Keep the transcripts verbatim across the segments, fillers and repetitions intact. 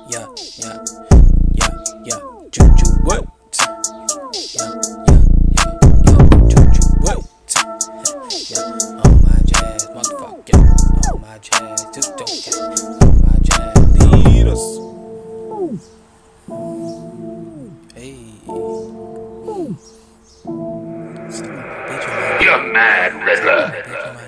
yeah, yeah, yeah, yeah, Juju what? Yeah, yeah, yeah, yeah, Juju what? Yeah, on my jazz, motherfucker, on my jazz, just don't get on my jazz, lead us. Hey, You're mad, Riddler.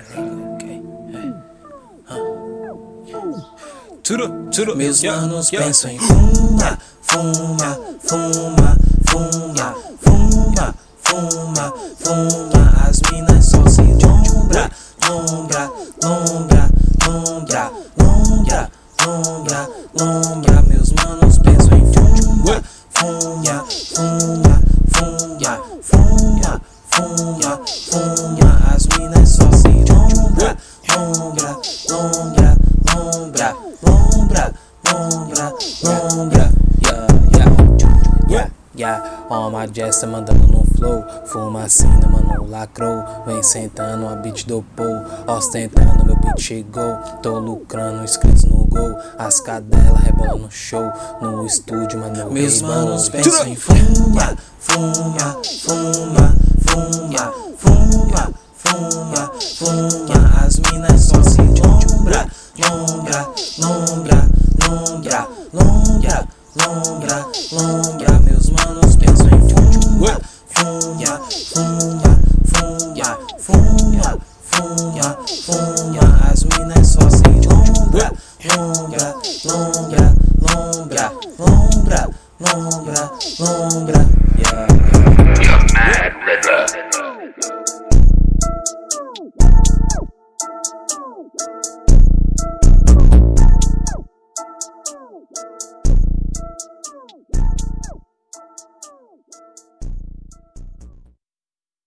Meus manos pensam em fuma, fuma, fuma, fuma, fuma, fuma, fuma. As minas só se lombra, lombra, lombra, lombra, lombra, lombra, lombra. Meus manos pensam em fuma, fuma, fuma, fuma, fuma, fuma, fuma. As minas só se lombra, lombra, lombra, lombra, lombra, lombra, lombra. Yeah, yeah, yeah, yeah. On my jazz, tá mandando no flow. Fumacina, mano, lacrou. Vem sentando, a beat do Paul. Ostentando, meu beat chegou. Tô lucrando, inscritos no gol. As cadelas rebolam no show. No estúdio, mano, meus manos pensam em fuma, fuma, fuma, fuma, fuma, fuma, fuma. As minas só se lombra, lombra, lombra, lombra, lombra, lombra, lombra. Meus manos pensam em fuma, fuma, fuma, fuma, fuma, fuma, fuma. As minas só se lombra, lombra, lombra,